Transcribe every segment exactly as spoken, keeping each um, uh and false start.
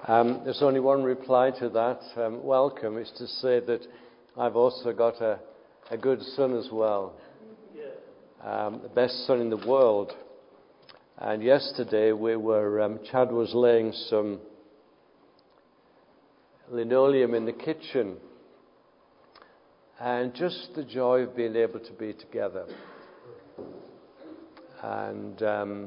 Um, there's only one reply to that. Um, welcome is to say that I've also got a, a good son as well. Um, the best son in the world. And yesterday we were, um, Chad was laying some linoleum in the kitchen. And just the joy of being able to be together. And um,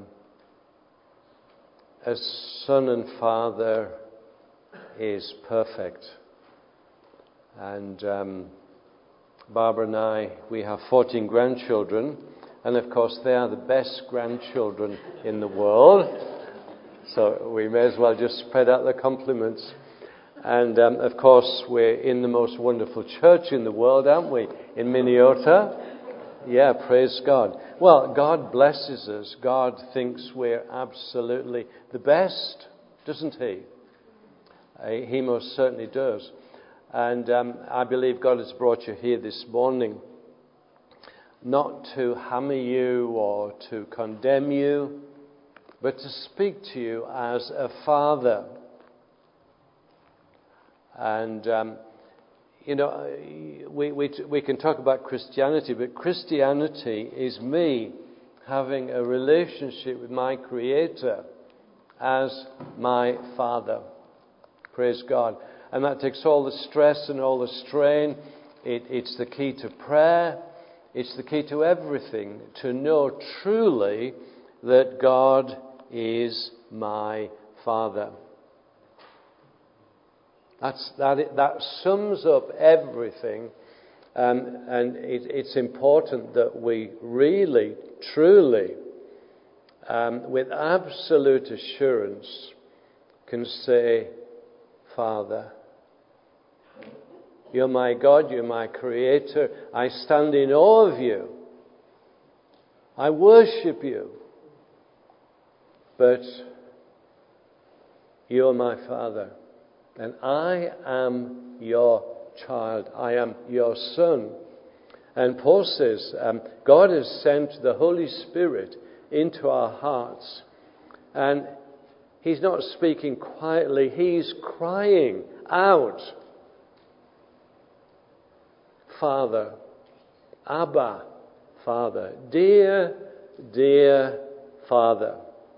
as son and father is perfect. And um, Barbara and I, we have fourteen grandchildren. And of course they are the best grandchildren in the world. So we may as well just spread out the compliments. And um, of course we're in the most wonderful church in the world, aren't we? In Minneota. Yeah, praise God. Well, God blesses us. God thinks we're absolutely the best, doesn't He? Uh, he most certainly does. And um, I believe God has brought you here this morning not to hammer you or to condemn you, but to speak to you as a father. And um, You know, we, we we can talk about Christianity, but Christianity is me having a relationship with my Creator as my Father. Praise God. And that takes all the stress and all the strain. It, it's the key to prayer. It's the key to everything, to know truly that God is my Father. That's, that, that sums up everything, um, and it, it's important that we really, truly, um, with absolute assurance, can say, Father, you're my God, you're my Creator, I stand in awe of you, I worship you, but you're my Father. And I am your child. I am your son. And Paul says, um, God has sent the Holy Spirit into our hearts. And He's not speaking quietly. He's crying out, Father, Abba, Father, dear, dear Father.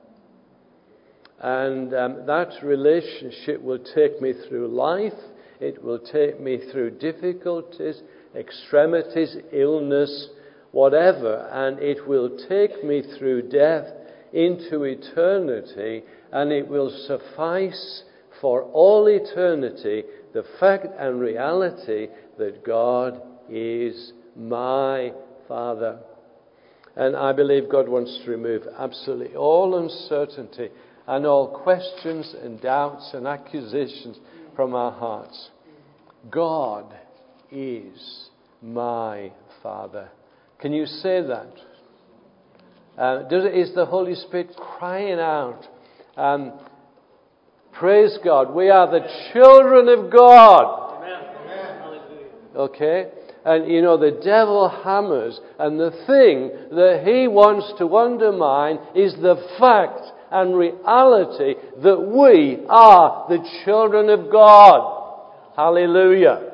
And um, that relationship will take me through life. It will take me through difficulties, extremities, illness, whatever. And it will take me through death into eternity. And it will suffice for all eternity the fact and reality that God is my Father. And I believe God wants to remove absolutely all uncertainty and all questions and doubts and accusations from our hearts. God is my Father. Can you say that? Uh, does, is the Holy Spirit crying out? Um, praise God. We are the children of God. Amen. Okay? And you know, the devil hammers, and the thing that he wants to undermine is the fact and reality that we are the children of God. Hallelujah.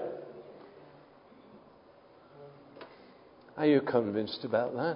Are you convinced about that?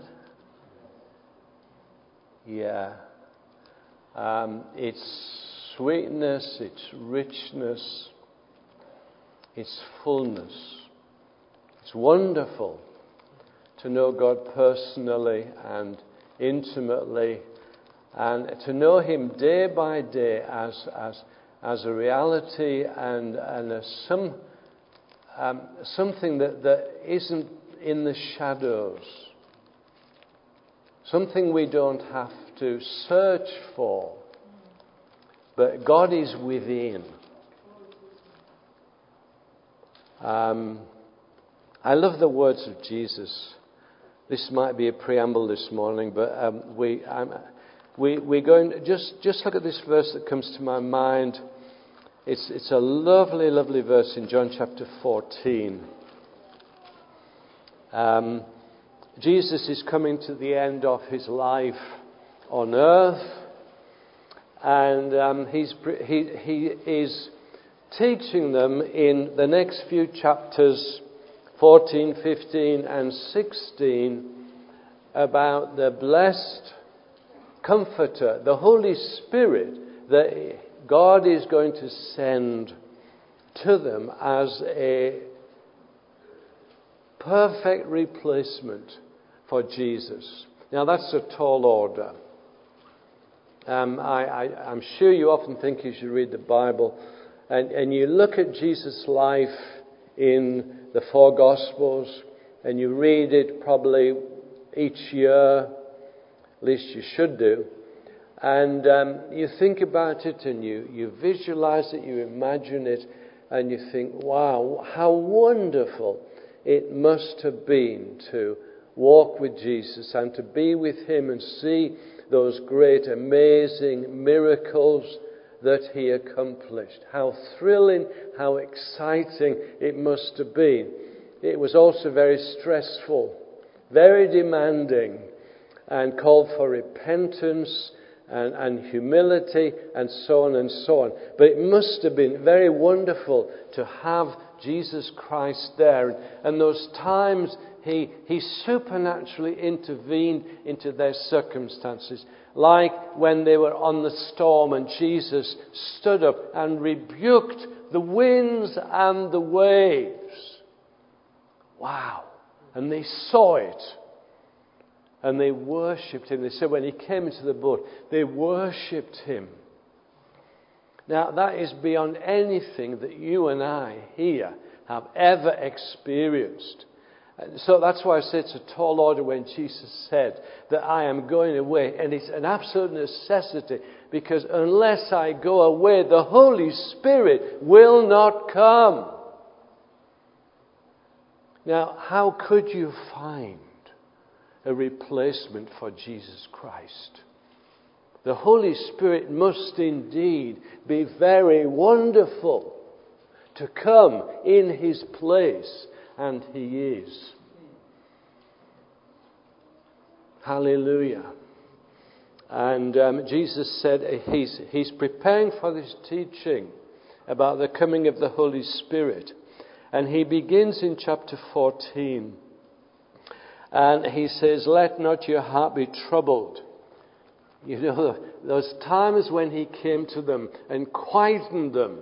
Yeah. Um, it's sweetness, it's richness, it's fullness. It's wonderful to know God personally and intimately, and to know Him day by day as as as a reality and and a some um, something that, that isn't in the shadows, something we don't have to search for, but God is within. Um, I love the words of Jesus. This might be a preamble this morning, but um, we. Um, We, we're going to just, just look at this verse that comes to my mind. It's, it's a lovely, lovely verse in John chapter fourteen. Um, Jesus is coming to the end of His life on earth. And um, he's, he, he is teaching them in the next few chapters, fourteen, fifteen, and sixteen, about the blessed Comforter, the Holy Spirit, that God is going to send to them as a perfect replacement for Jesus. Now that's a tall order. Um, I, I, I'm sure you often think you should read the Bible, and, and you look at Jesus' life in the four Gospels, and you read it probably each year, at least you should do, and um, you think about it, and you, you visualize it, you imagine it, and you think, wow, how wonderful it must have been to walk with Jesus and to be with him and see those great, amazing miracles that he accomplished. How thrilling, how exciting it must have been. It was also very stressful, very demanding, and called for repentance and, and humility and so on and so on. But it must have been very wonderful to have Jesus Christ there. And those times he, he supernaturally intervened into their circumstances. Like when they were on the storm and Jesus stood up and rebuked the winds and the waves. Wow. And they saw it. And they worshipped him. They said when he came into the boat, they worshipped him. Now, that is beyond anything that you and I here have ever experienced. So that's why I say it's a tall order when Jesus said that I am going away. And it's an absolute necessity, because unless I go away, the Holy Spirit will not come. Now, how could you find a replacement for Jesus Christ? The Holy Spirit must indeed be very wonderful to come in his place, and he is. Hallelujah. And um, Jesus said he's, he's preparing for this teaching about the coming of the Holy Spirit. And he begins in chapter fourteen. And he says, let not your heart be troubled. You know, those times when he came to them and quietened them.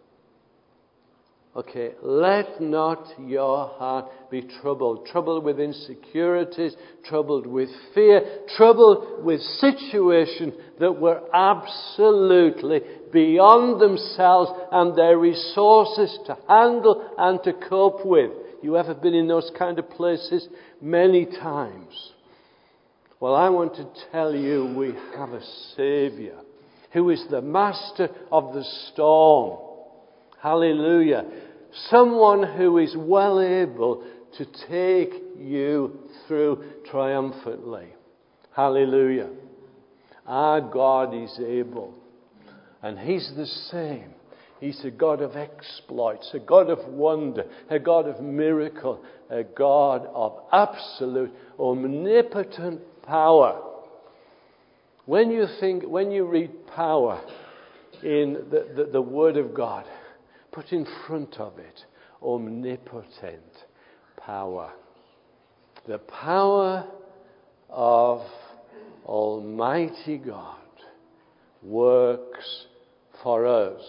Okay, let not your heart be troubled. Troubled with insecurities, troubled with fear, troubled with situations that were absolutely beyond themselves and their resources to handle and to cope with. You ever been in those kind of places? Many times. Well, I want to tell you, we have a Saviour who is the master of the storm. Hallelujah. Someone who is well able to take you through triumphantly. Hallelujah. Our God is able. And he's the same. He's a God of exploits, a God of wonder, a God of miracle, a God of absolute, omnipotent power. When you think, when you read power in the, the, the Word of God, put in front of it omnipotent power. The power of Almighty God works for us.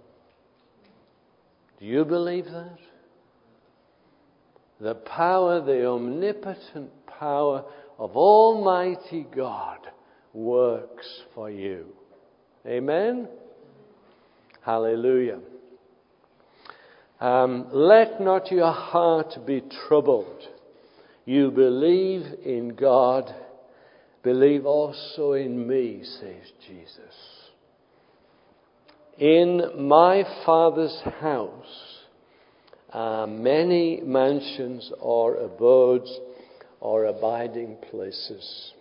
Do you believe that? The power, the omnipotent power of Almighty God works for you. Amen? Hallelujah. Um, let not your heart be troubled. You believe in God, believe also in me, says Jesus. In my Father's house are many mansions or abodes or abiding places.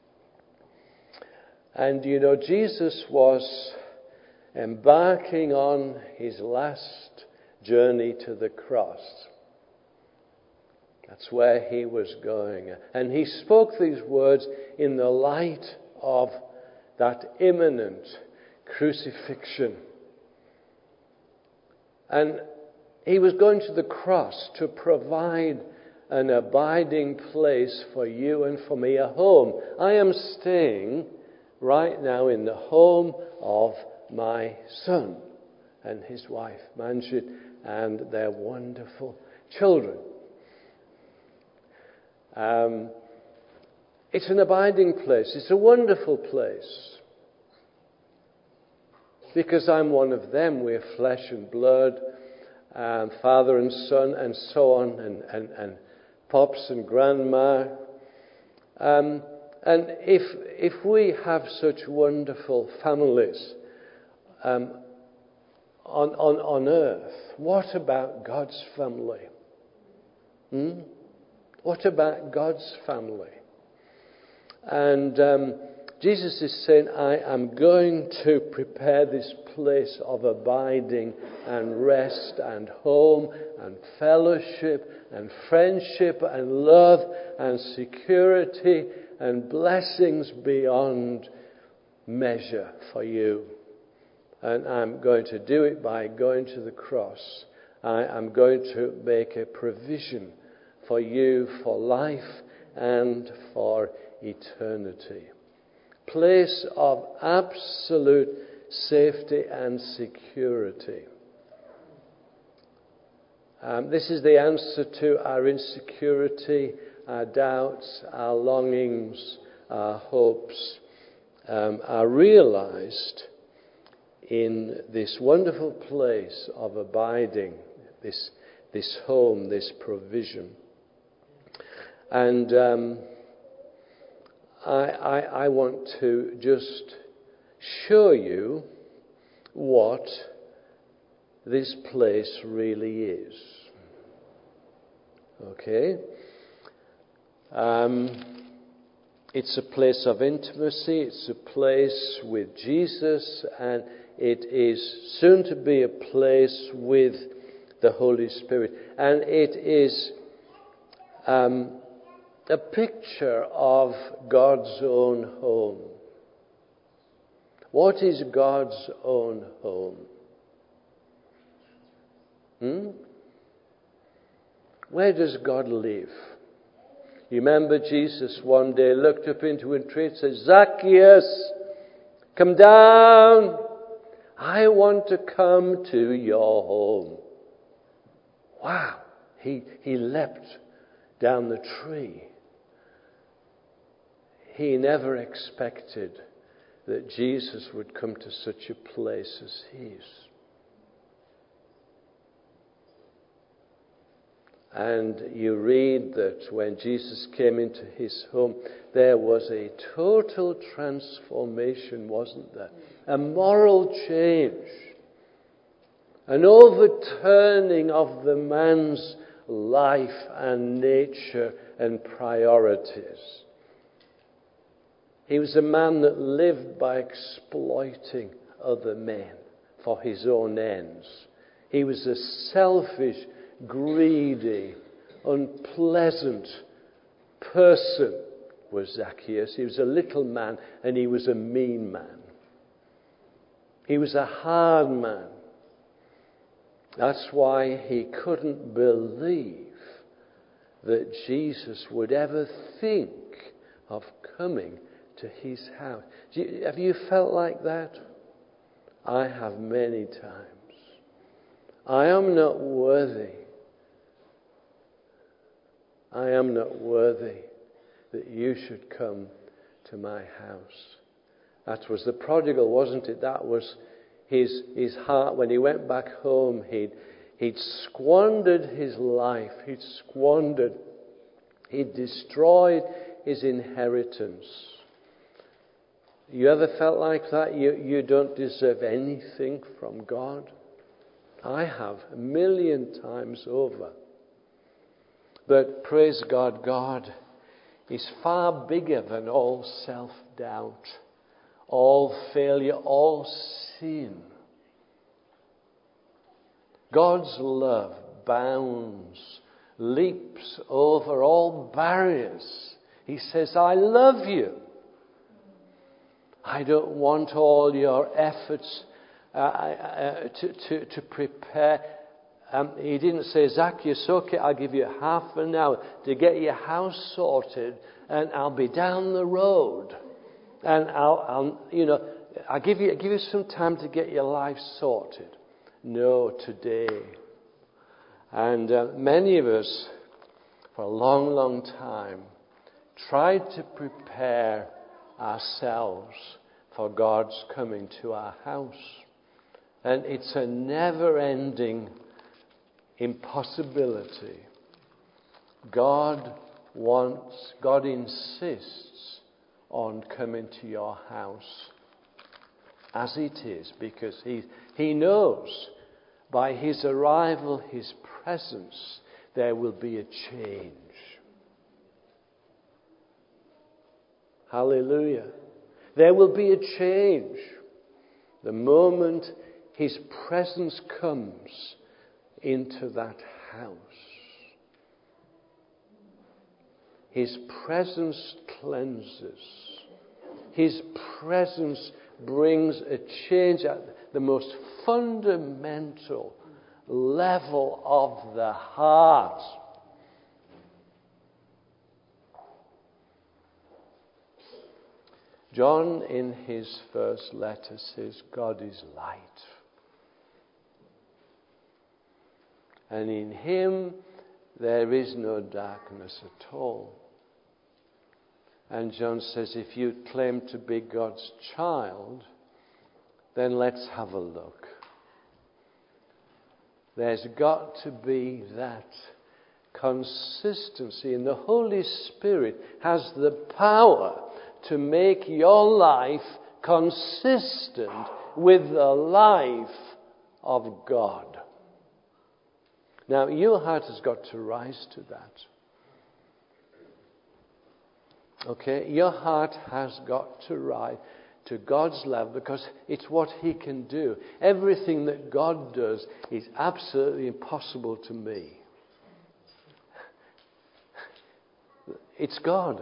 And you know, Jesus was embarking on his last journey to the cross. That's where he was going. And he spoke these words in the light of that imminent crucifixion. And he was going to the cross to provide an abiding place for you and for me, a home. I am staying right now in the home of my son and his wife, Manjit, and their wonderful children. Um, it's an abiding place. It's a wonderful place. Because I'm one of them. We're flesh and blood, um, father and son, and so on, and, and, and pops and grandma. Um, and if if we have such wonderful families um, on, on, on earth, what about God's family? Hmm? What about God's family? And um, Jesus is saying, I am going to prepare this place of abiding and rest and home and fellowship and friendship and love and security and blessings beyond measure for you. And I'm going to do it by going to the cross. I am going to make a provision for you for life and for eternity. Place of absolute safety and security. Um, this is the answer to our insecurity, our doubts, our longings, our hopes, um, are realized in this wonderful place of abiding, this this home, this provision. And um, I, I, I want to just show you what this place really is. Okay? Um, it's a place of intimacy. It's a place with Jesus, and it is soon to be a place with the Holy Spirit. And it is um, a picture of God's own home. What is God's own home? Hmm? Where does God live? You remember Jesus one day looked up into a tree and said, Zacchaeus, come down. I want to come to your home. Wow. He, he leapt down the tree. He never expected that Jesus would come to such a place as his. And you read that when Jesus came into his home, there was a total transformation, wasn't there? A moral change. An overturning of the man's life and nature and priorities. He was a man that lived by exploiting other men for his own ends. He was a selfish, greedy, unpleasant person, was Zacchaeus. He was a little man and he was a mean man. He was a hard man. That's why he couldn't believe that Jesus would ever think of coming to his house. Do you, have you felt like that? I have many times. I am not worthy. I am not worthy that you should come to my house. That was the prodigal, wasn't it? That was his his heart. When he went back home, he'd, he'd squandered his life. He'd squandered. He'd destroyed his inheritance. You ever felt like that? You, you don't deserve anything from God? I have a million times over. But praise God, God is far bigger than all self-doubt, all failure, all sin. God's love bounds, leaps over all barriers. He says, I love you. I don't want all your efforts uh, uh, to, to, to prepare. Um, he didn't say, Zacchaeus, okay, I'll give you half an hour to get your house sorted, and I'll be down the road. And I'll, I'll you know, I'll give you, give you some time to get your life sorted. No, today. And uh, many of us, for a long, long time, tried to prepare ourselves for God's coming to our house. And it's a never-ending impossibility. God wants, God insists on coming to your house as it is, because he, he knows by his arrival, his presence, there will be a change. Hallelujah. There will be a change. The moment his presence comes into that house. His presence cleanses. His presence brings a change at the most fundamental level of the heart. John, in his first letter, says, God is light. And in him there is no darkness at all. And John says, if you claim to be God's child, then let's have a look. There's got to be that consistency. And the Holy Spirit has the power to make your life consistent with the life of God. Now, your heart has got to rise to that. Okay? Your heart has got to rise to God's level, because it's what he can do. Everything that God does is absolutely impossible to me. It's God.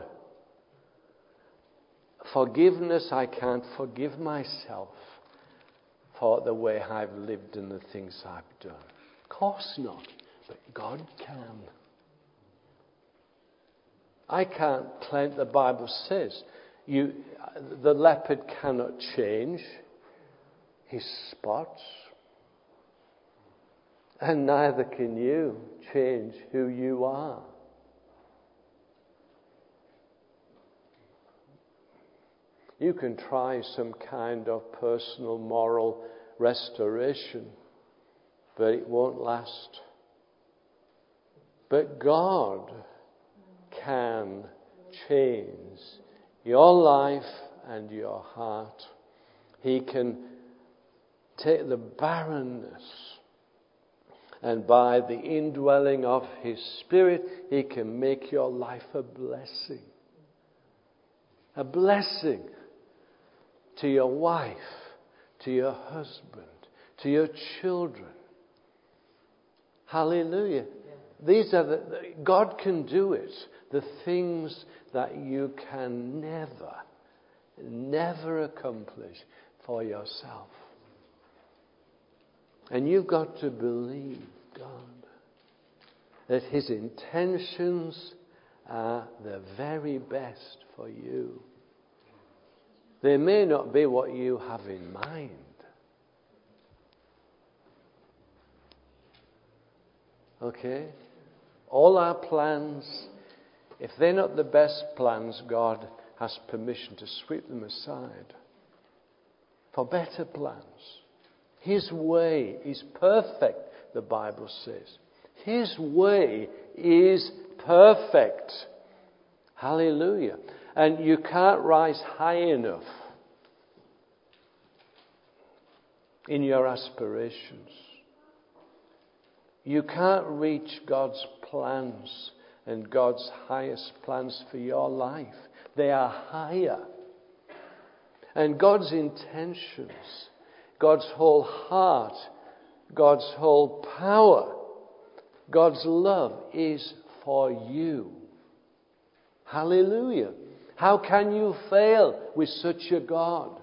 Forgiveness, I can't forgive myself for the way I've lived and the things I've done. Of course not. But God can. I can't claim, the Bible says, you, the leopard cannot change his spots. And neither can you change who you are. You can try some kind of personal moral restoration, but it won't last. But God can change your life and your heart. He can take the barrenness, and by the indwelling of his Spirit, he can make your life a blessing. A blessing to your wife, to your husband, to your children. Hallelujah. These are the, God can do it. The things that you can never, never accomplish for yourself. And you've got to believe God, that his intentions are the very best for you. They may not be what you have in mind. Okay? All our plans, if they're not the best plans, God has permission to sweep them aside for better plans. His way is perfect, the Bible says. His way is perfect. Hallelujah. And you can't rise high enough in your aspirations. You can't reach God's plans and God's highest plans for your life. They are higher. And God's intentions, God's whole heart, God's whole power, God's love is for you. Hallelujah. How can you fail with such a God?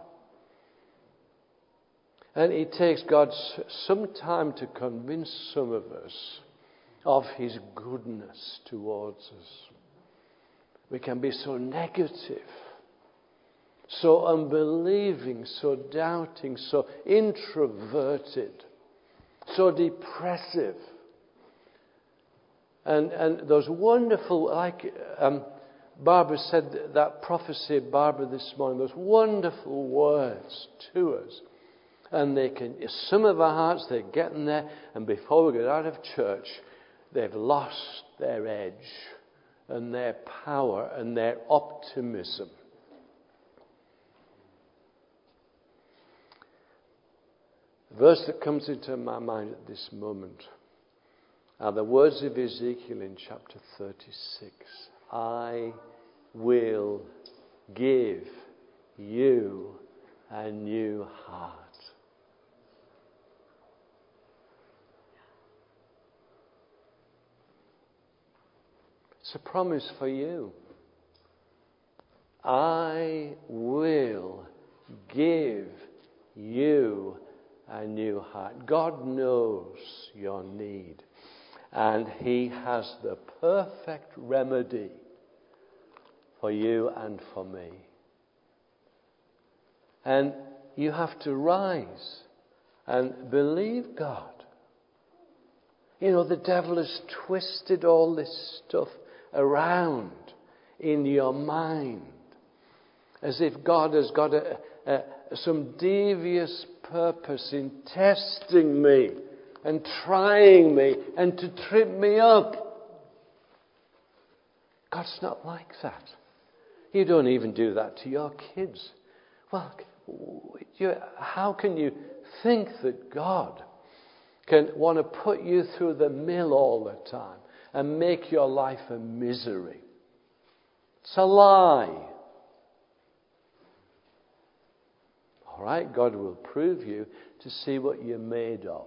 And it takes God some time to convince some of us of his goodness towards us. We can be so negative, so unbelieving, so doubting, so introverted, so depressive. And and those wonderful, like um, Barbara said, that prophecy, Barbara, this morning, those wonderful words to us. And they can, some of our hearts, they're getting there, and before we get out of church, they've lost their edge and their power and their optimism. The verse that comes into my mind at this moment are the words of Ezekiel in chapter thirty-six. I will give you a new heart. It's a promise for you. I will give you a new heart. God knows your need, and he has the perfect remedy for you and for me. And you have to rise and believe God. You know, the devil has twisted all this stuff around in your mind as if God has got a, a, some devious purpose in testing me and trying me and to trip me up. God's not like that. You don't even do that to your kids. Well, you, how can you think that God can want to put you through the mill all the time and make your life a misery? It's a lie. All right, God will prove you to see what you're made of.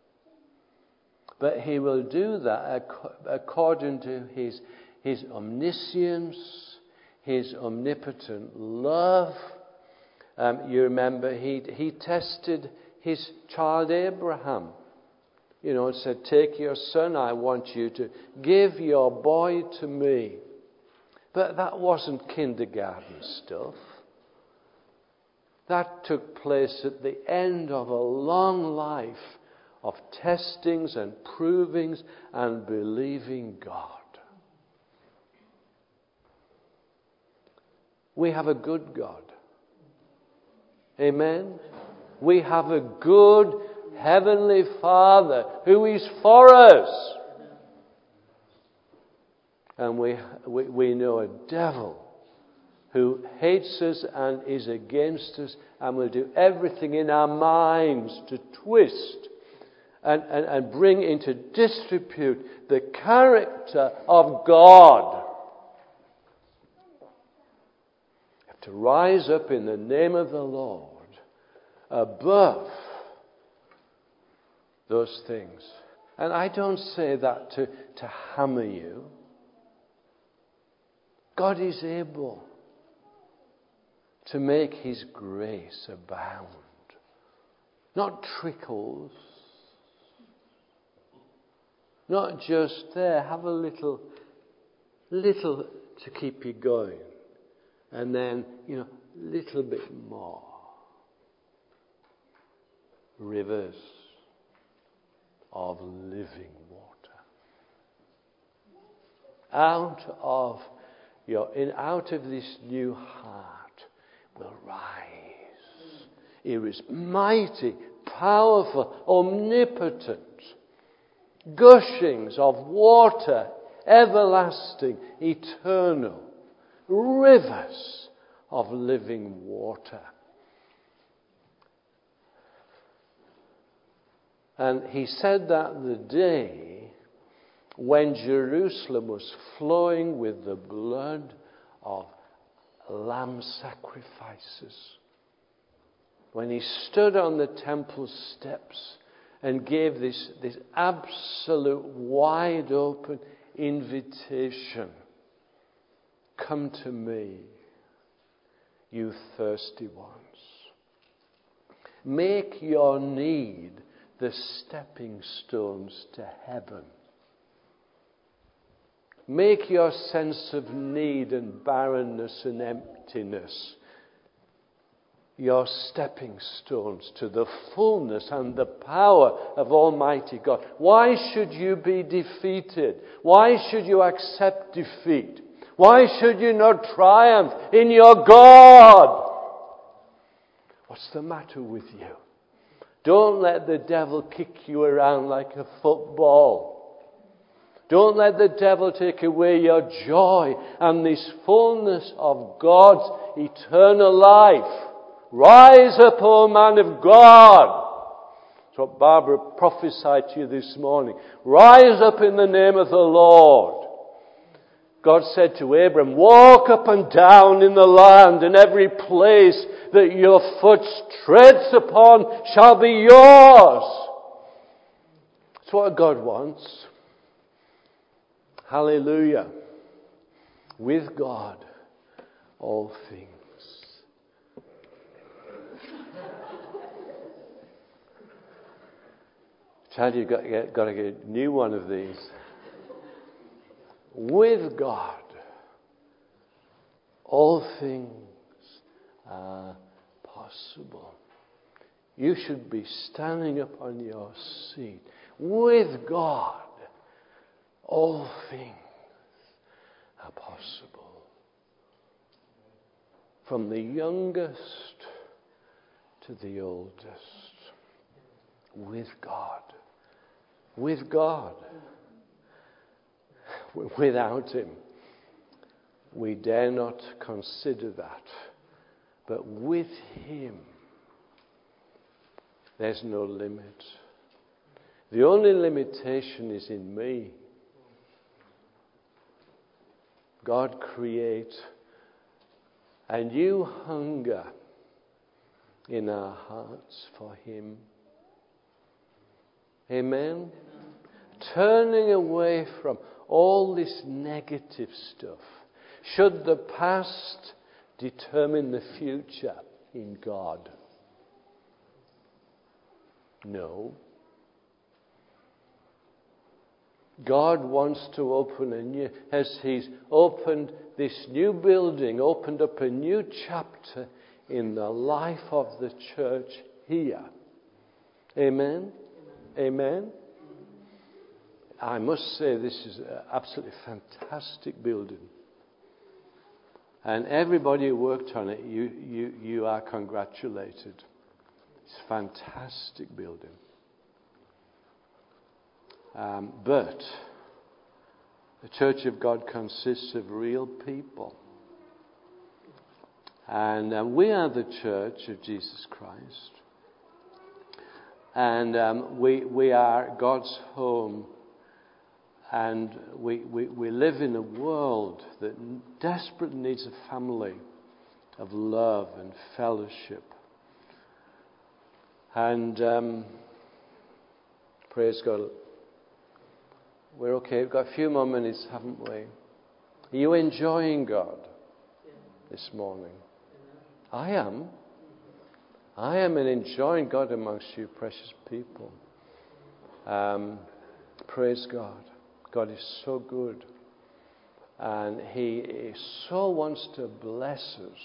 But he will do that according to his, his omniscience, his omnipotent love. Um, you remember he, he tested his child Abraham. You know, and said, take your son, I want you to give your boy to me. But that wasn't kindergarten stuff. That took place at the end of a long life of testings and provings and believing God. We have a good God. Amen? We have a good Heavenly Father who is for us. And we, we, we know a devil who hates us and is against us and will do everything in our minds to twist and, and, and bring into disrepute the character of God. You have to rise up in the name of the Lord above those things. And I don't say that to, to hammer you. God is able to make his grace abound. Not trickles. Not just there, have a little, little to keep you going. And then, you know, little bit more. Rivers of living water. Out of your, in, out of this new heart will rise. It is mighty, powerful, omnipotent gushings of water, everlasting, eternal, rivers of living water. And he said that the day when Jerusalem was flowing with the blood of lamb sacrifices. When he stood on the temple steps and gave this, this absolute wide open invitation. Come to me. you thirsty ones. Make your need the stepping stones to heaven. Make your sense of need and barrenness and emptiness your stepping stones to the fullness and the power of Almighty God. Why should you be defeated? Why should you accept defeat? Why should you not triumph in your God? What's the matter with you? Don't let the devil kick you around like a football. Don't let the devil take away your joy and this fullness of God's eternal life. Rise up, O man of God. That's what Barbara prophesied to you this morning. Rise up in the name of the Lord. God said to Abram, walk up and down in the land, and every place that your foot treads upon shall be yours. That's what God wants. Hallelujah. With God, all things. Chad, you've got to, get, got to get a new one of these. With God, all things are possible. You should be standing up on your seat. With God, all things are possible. From the youngest to the oldest. With God. With God. Without Him, we dare not consider that. But with Him, there's no limit. The only limitation is in me. God creates a new hunger in our hearts for Him. Amen? Turning away from all this negative stuff. Should the past determine the future in God? No. God wants to open a new, as He's opened this new building, opened up a new chapter in the life of the church here. Amen? Amen? I must say this is an absolutely fantastic building. And everybody who worked on it, you, you, you are congratulated. It's a fantastic building. Um, but the Church of God consists of real people. And um, we are the Church of Jesus Christ. And um, we, we are God's home. And we, we, we live in a world that desperately needs a family of love and fellowship. And um, praise God. We're okay. We've got a few more minutes, haven't we? Are you enjoying God this morning? I am. I am enjoying God amongst you, precious people. Um, praise God. God is so good. And He, he so wants to bless us.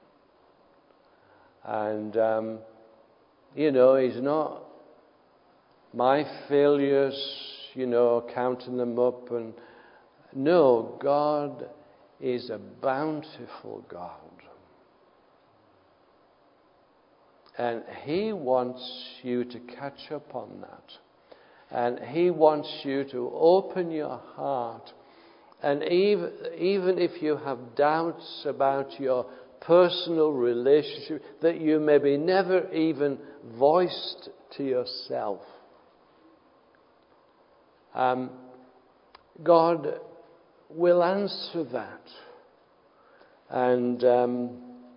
And, um, you know, He's not my failures, you know, counting them up. And no, God is a bountiful God. And He wants you to catch up on that. And He wants you to open your heart. And even, even if you have doubts about your personal relationship that you maybe never even voiced to yourself, um, God will answer that. And, um,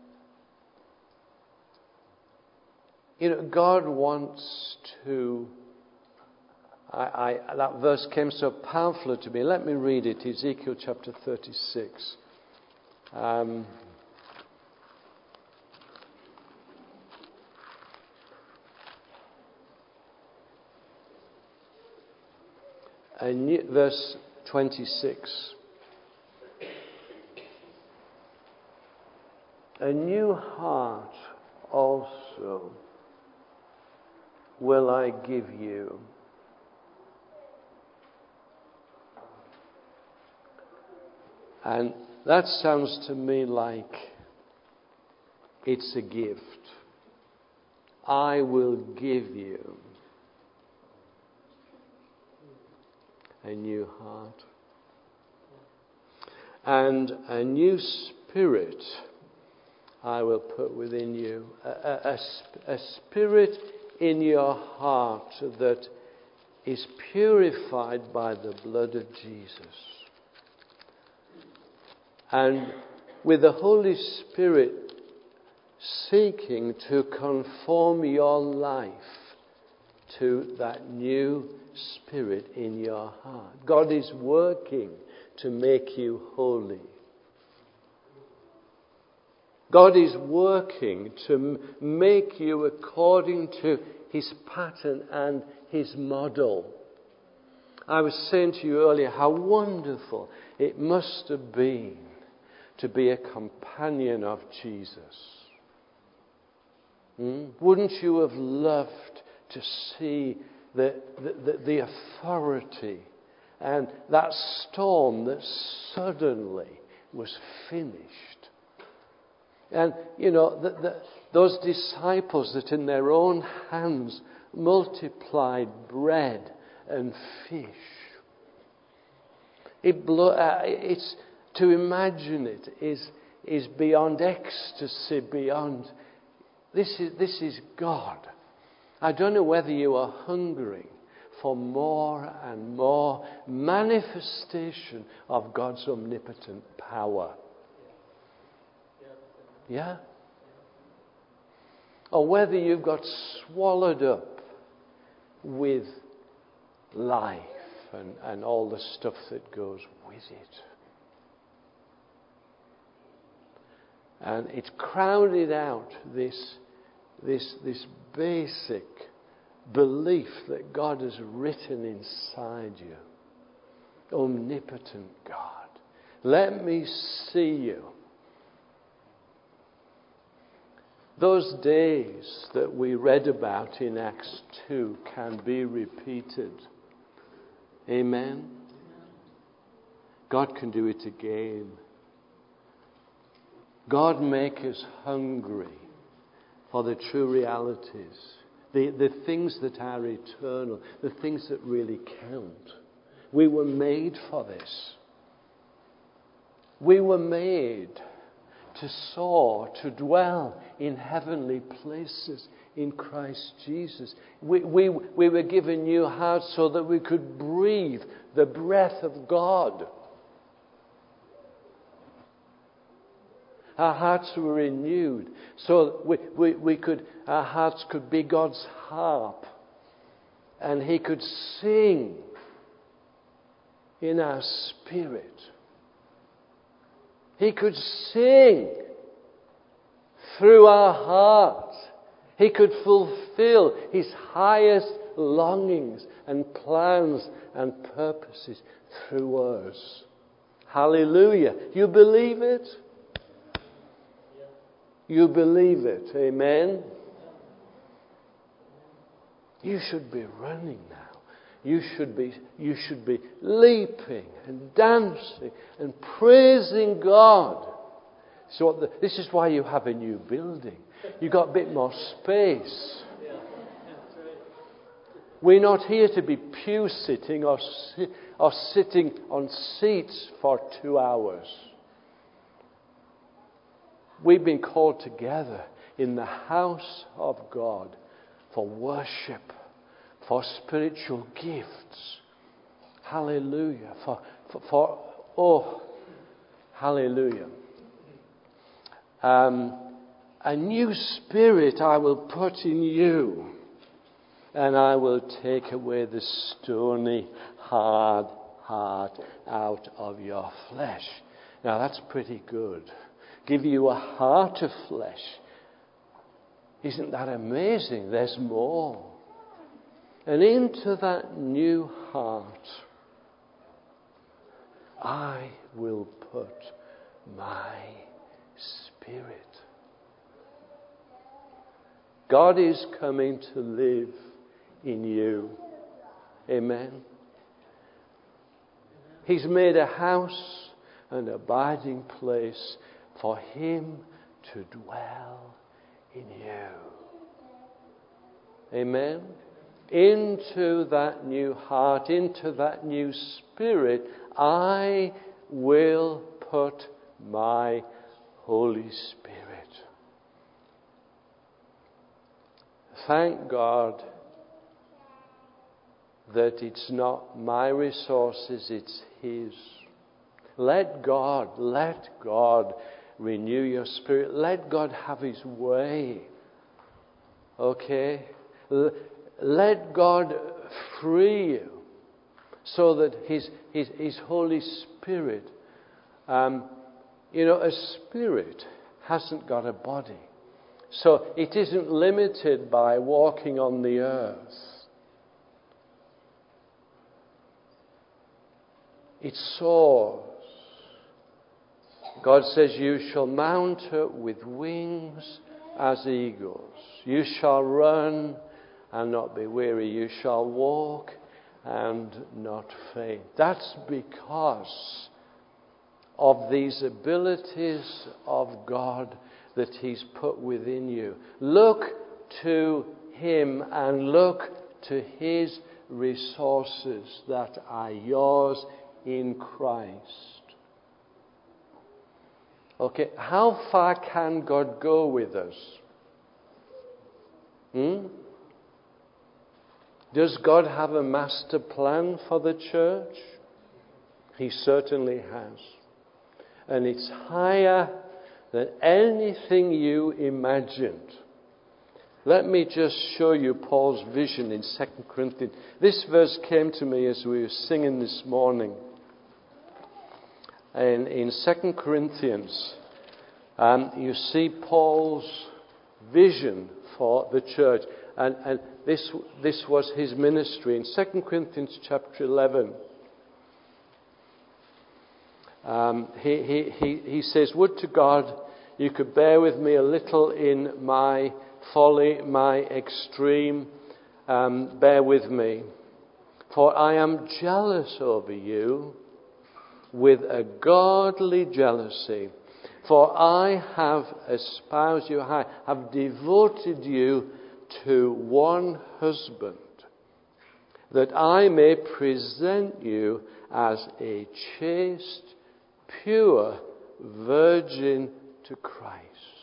you know, God wants to... I, I, that verse came so powerfully to me. Let me read it. Ezekiel chapter thirty-six. Um, a new, verse twenty-six. A new heart also will I give you. And that sounds to me like it's a gift. I will give you a new heart and a new spirit I will put within you. A, a, a, a spirit in your heart that is purified by the blood of Jesus. And with the Holy Spirit seeking to conform your life to that new spirit in your heart. God is working to make you holy. God is working to make you according to His pattern and His model. I was saying to you earlier how wonderful it must have been to be a companion of Jesus. Hmm? Wouldn't you have loved to see the, the, the, the authority and that storm that suddenly was finished? And, you know, the, the, those disciples that in their own hands multiplied bread and fish. It blow, uh, it's to imagine it is is beyond ecstasy, beyond. This is this is God. I don't know whether you are hungering for more and more manifestation of God's omnipotent power. Yeah? Or whether you've got swallowed up with life and, and all the stuff that goes with it. And it's crowded out this, this, this basic belief that God has written inside you. Omnipotent God. Let me see you. Those days that we read about in Acts two can be repeated. Amen? God can do it again. God make us hungry for the true realities, the, the things that are eternal, the things that really count. We were made for this. We were made to soar, to dwell in heavenly places in Christ Jesus. We, we, we were given new hearts so that we could breathe the breath of God. Our hearts were renewed so we, we, we could, our hearts could be God's harp, and He could sing in our spirit. He could sing through our hearts. He could fulfill His highest longings and plans and purposes through us. Hallelujah. You believe it? You believe it. Amen? You should be running now. You should be, you should be leaping and dancing and praising God. So the, this is why you have a new building. You've got a bit more space. We're not here to be pew sitting or, or sitting on seats for two hours. We've been called together in the house of God for worship, for spiritual gifts. Hallelujah. For, for, for oh, hallelujah. Um, a new spirit I will put in you, and I will take away the stony, hard heart out of your flesh. Now that's pretty good. Give you a heart of flesh. Isn't that amazing? There's more. And into that new heart, I will put my Spirit. God is coming to live in you. Amen. He's made a house, an abiding place for Him to dwell in you. Amen. Into that new heart, into that new spirit, I will put my Holy Spirit. Thank God that it's not my resources, it's His. Let God, let God renew your spirit. Let God have His way. Okay? Let God free you so that His, His, His Holy Spirit, um, you know, a spirit hasn't got a body. So it isn't limited by walking on the earth. It soars. God says, you shall mount up with wings as eagles. You shall run and not be weary. You shall walk and not faint. That's because of these abilities of God that He's put within you. Look to Him and look to His resources that are yours in Christ. Okay, how far can God go with us? Hmm? Does God have a master plan for the church? He certainly has. And it's higher than anything you imagined. Let me just show you Paul's vision in Second Corinthians. This verse came to me as we were singing this morning. And in Second Corinthians, um, you see Paul's vision for the church. And, and this, this was his ministry. In Second Corinthians chapter eleven, um, he, he, he, he says, would to God you could bear with me a little in my folly, my extreme. Um, bear with me. For I am jealous over you with a godly jealousy. For I have espoused you, I have devoted you to one husband, that I may present you as a chaste, pure virgin to Christ.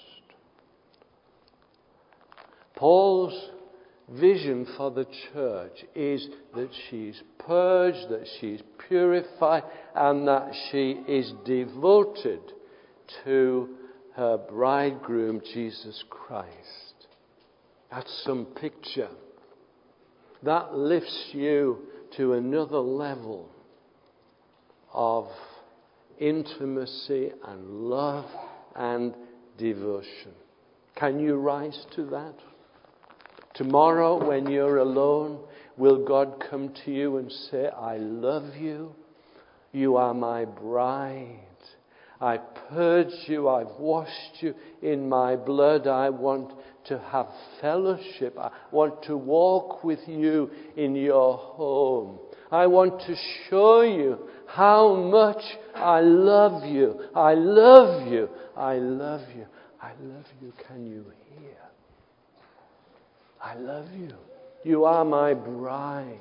Paul's vision for the church is that she's purged, that she's purified, and that she is devoted to her bridegroom, Jesus Christ. That's some picture. That lifts you to another level of intimacy and love and devotion. Can you rise to that? Tomorrow when you're alone, will God come to you and say, I love you. You are my bride. I purged you. I've washed you in my blood. I want to have fellowship. I want to walk with you in your home. I want to show you how much I love you. I love you. I love you. I love you. Can you hear? I love you. You are my bride.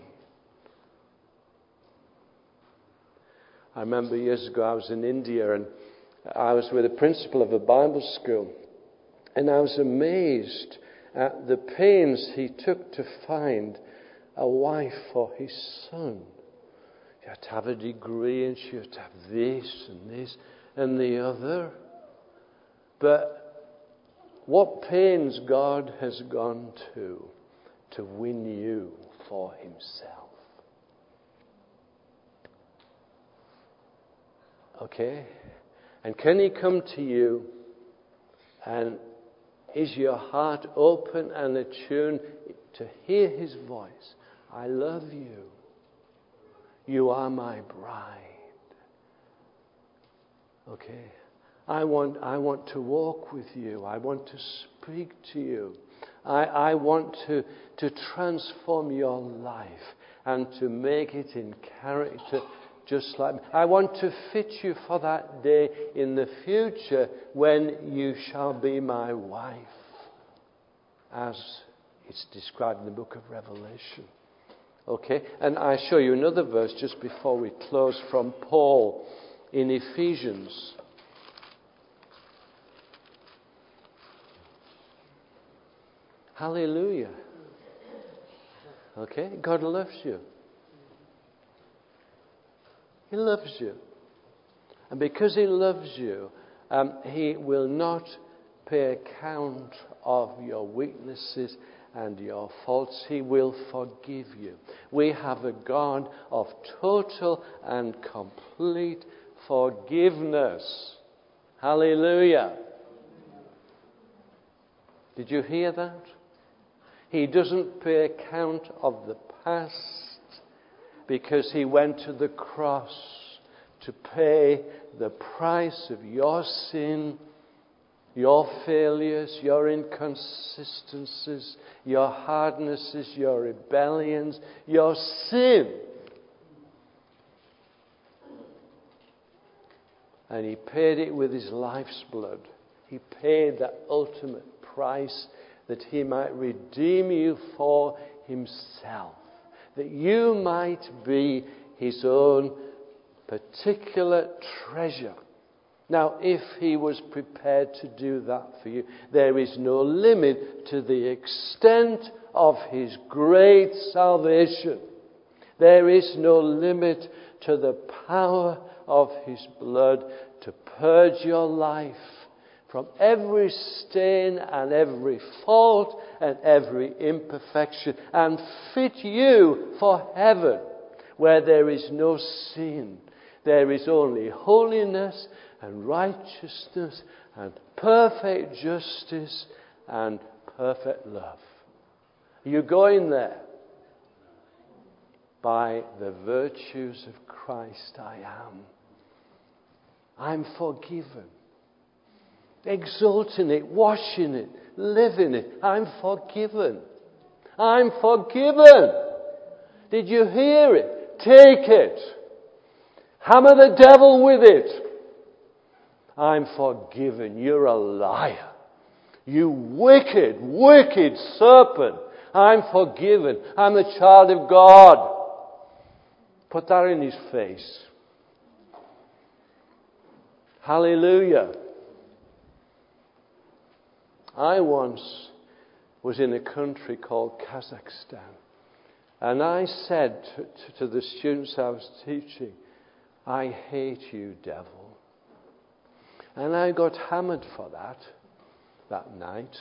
I remember years ago I was in India and I was with a principal of a Bible school, and I was amazed at the pains he took to find a wife for his son. She had to have a degree and she had to have this and this and the other. But what pains God has gone to to win you for Himself. Okay? And can He come to you, and is your heart open and attuned to hear His voice? I love you. You are my bride. Okay? I want, I want to walk with you. I want to speak to you. I, I want to, to transform your life and to make it in character just like me. I want to fit you for that day in the future when you shall be my wife, as it's described in the book of Revelation. Okay? And I show you another verse just before we close from Paul in Ephesians. Hallelujah. Okay? God loves you. He loves you. And because He loves you, um, He will not pay account of your weaknesses and your faults. He will forgive you. We have a God of total and complete forgiveness. Hallelujah. Did you hear that? He doesn't pay account of the past because He went to the cross to pay the price of your sin, your failures, your inconsistencies, your hardnesses, your rebellions, your sin. And He paid it with His life's blood. He paid that ultimate price that He might redeem you for Himself, that you might be His own particular treasure. Now, if He was prepared to do that for you, there is no limit to the extent of His great salvation. There is no limit to the power of His blood to purge your life from every stain and every fault and every imperfection and fit you for heaven, where there is no sin. There is only holiness and righteousness and perfect justice and perfect love. Are you going there? By the virtues of Christ I am. I'm forgiven. Exult in it, wash in it, live in it. I'm forgiven. I'm forgiven. Did you hear it? Take it. Hammer the devil with it. I'm forgiven. You're a liar. You wicked, wicked serpent. I'm forgiven. I'm a child of God. Put that in his face. Hallelujah. I once was in a country called Kazakhstan, and I said to, to, to the students I was teaching, I hate you, devil. And I got hammered for that, that night.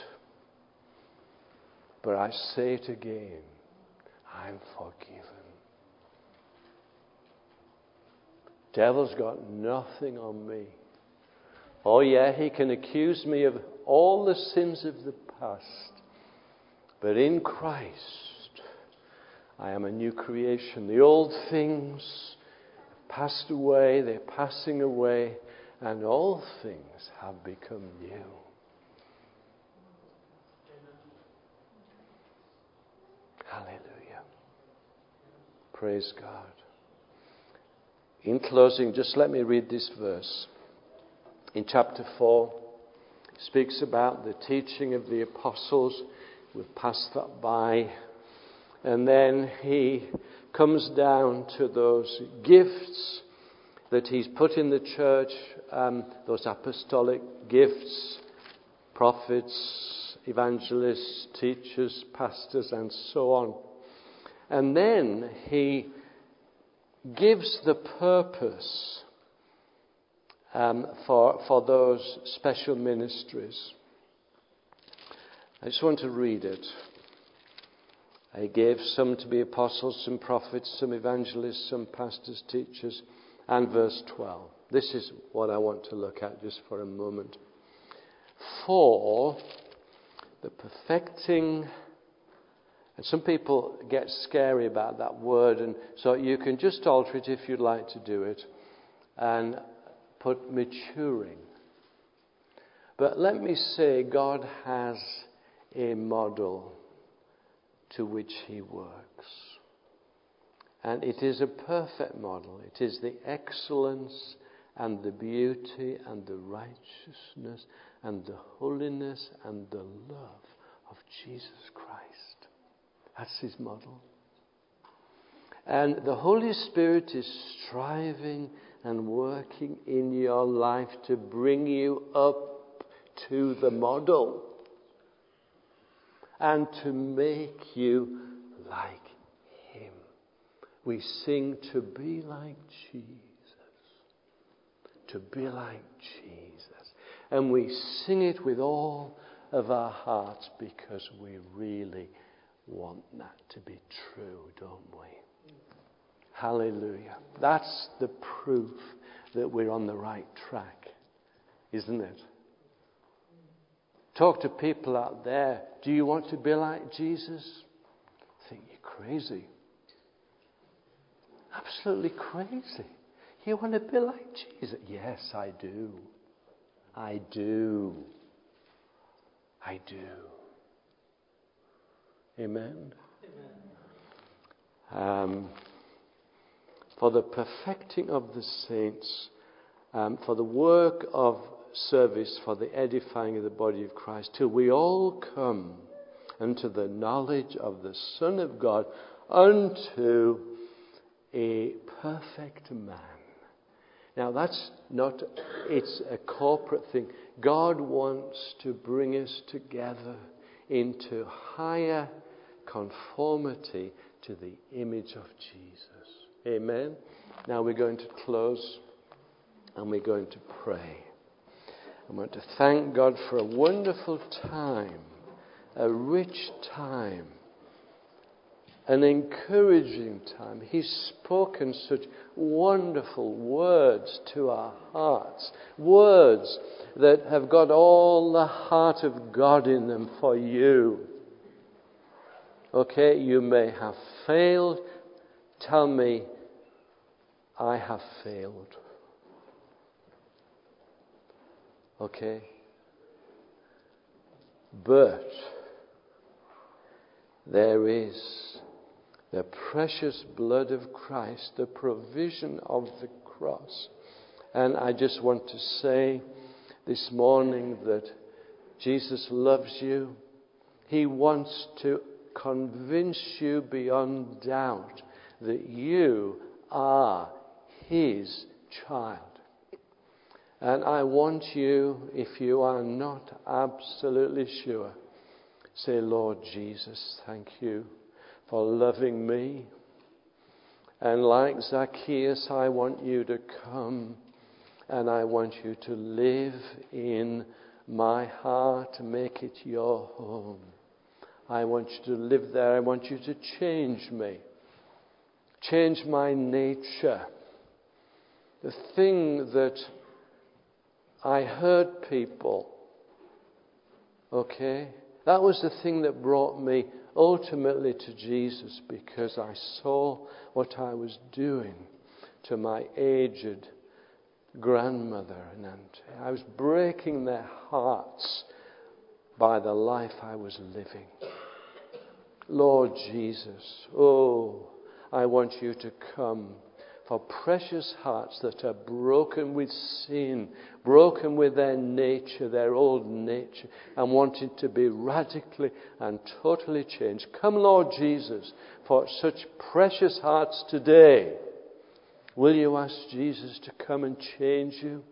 But I say it again, I'm forgiven. Devil's got nothing on me. Oh yeah, he can accuse me of all the sins of the past. But in Christ, I am a new creation. The old things have passed away, they're passing away, and all things have become new. Hallelujah. Praise God. In closing, just let me read this verse. In chapter four, it speaks about the teaching of the apostles. We've passed that by. And then he comes down to those gifts that he's put in the church, um, those apostolic gifts, prophets, evangelists, teachers, pastors, and so on. And then he gives the purpose um, for, for those special ministries. I just want to read it. He gave some to be apostles, some prophets, some evangelists, some pastors, teachers, and verse twelve. This is what I want to look at just for a moment. For the perfecting, and some people get scary about that word, and so you can just alter it if you'd like to do it. And put maturing. But let me say, God has a model to which he works. And it is a perfect model. It is the excellence and the beauty and the righteousness and the holiness and the love of Jesus Christ. That's his model. And the Holy Spirit is striving and working in your life to bring you up to the model and to make you like him. We sing to be like Jesus. To be like Jesus. And we sing it with all of our hearts because we really want that to be true, don't we? Hallelujah. That's the proof that we're on the right track, isn't it? Talk to people out there. Do you want to be like Jesus? I think you're crazy. Absolutely crazy. You want to be like Jesus? Yes, I do. I do. I do. Amen? Amen. Um, for the perfecting of the saints, um, for the work of service, for the edifying of the body of Christ, till we all come unto the knowledge of the Son of God, unto a perfect man. Now that's not, it's a corporate thing. God wants to bring us together into higher conformity to the image of Jesus. Amen. Now we're going to close and we're going to pray. I want to thank God for a wonderful time, a rich time, an encouraging time. He's spoken such wonderful words to our hearts, words that have got all the heart of God in them for you. Okay, you may have failed. Tell me, I have failed. Okay? But there is the precious blood of Christ, the provision of the cross. And I just want to say this morning that Jesus loves you. He wants to convince you beyond doubt that you are his child. And I want you, if you are not absolutely sure, say, Lord Jesus, thank you for loving me. And like Zacchaeus, I want you to come and I want you to live in my heart, make it your home. I want you to live there. I want you to change me. Change my nature. The thing that I hurt people. Okay? That was the thing that brought me ultimately to Jesus, because I saw what I was doing to my aged grandmother and auntie. I was breaking their hearts by the life I was living. Lord Jesus, oh, I want you to come for precious hearts that are broken with sin, broken with their nature, their old nature, and wanting to be radically and totally changed. Come, Lord Jesus, for such precious hearts today. Will you ask Jesus to come and change you?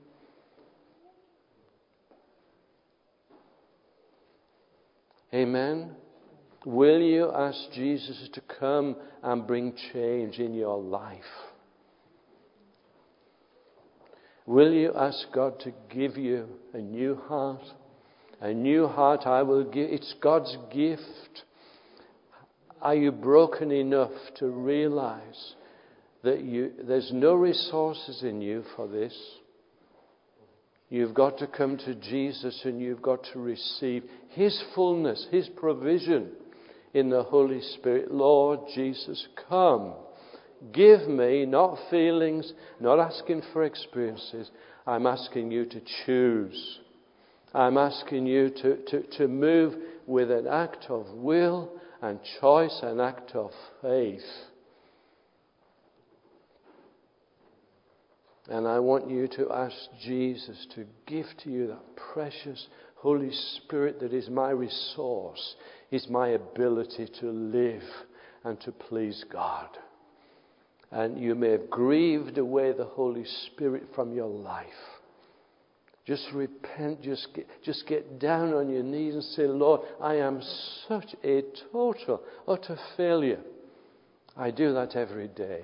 Amen. Will you ask Jesus to come and bring change in your life? Will you ask God to give you a new heart? A new heart I will give. It's God's gift. Are you broken enough to realize that you, there's no resources in you for this? You've got to come to Jesus and you've got to receive his fullness, his provision in the Holy Spirit. Lord Jesus, come. Give me not feelings, not asking for experiences. I'm asking you to choose. I'm asking you to, to, to move with an act of will and choice, an act of faith. And I want you to ask Jesus to give to you that precious Holy Spirit that is my resource, is my ability to live and to please God. And you may have grieved away the Holy Spirit from your life. Just repent, just get, just get down on your knees and say, Lord, I am such a total, utter failure. I do that every day.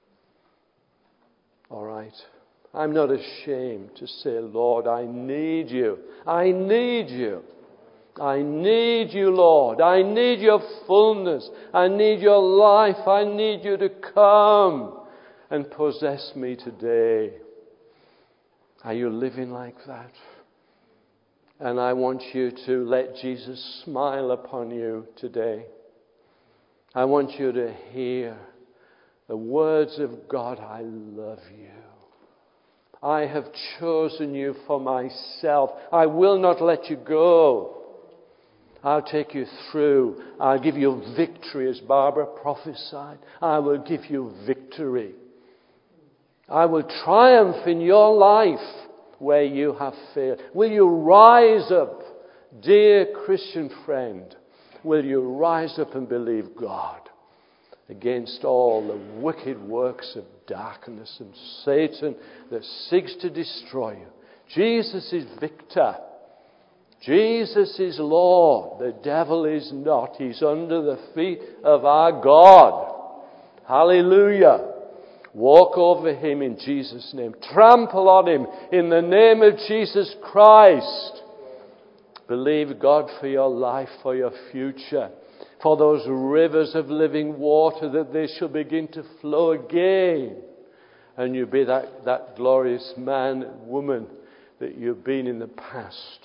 All right. I'm not ashamed to say, Lord, I need you. I need you. I need you, Lord. I need your fullness. I need your life. I need you to come and possess me today. Are you living like that? And I want you to let Jesus smile upon you today. I want you to hear the words of God, I love you. I have chosen you for myself. I will not let you go. I'll take you through. I'll give you victory, as Barbara prophesied. I will give you victory. I will triumph in your life where you have failed. Will you rise up, dear Christian friend? Will you rise up and believe God against all the wicked works of darkness and Satan that seeks to destroy you? Jesus is victor. Jesus is Lord. The devil is not. He's under the feet of our God. Hallelujah. Walk over him in Jesus' name. Trample on him in the name of Jesus Christ. Believe God for your life, for your future, for those rivers of living water, that they shall begin to flow again. And you'll be that, that glorious man and woman that you've been in the past.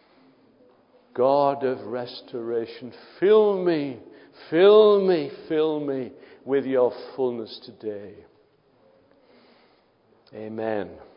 God of restoration, fill me, fill me, fill me with your fullness today. Amen.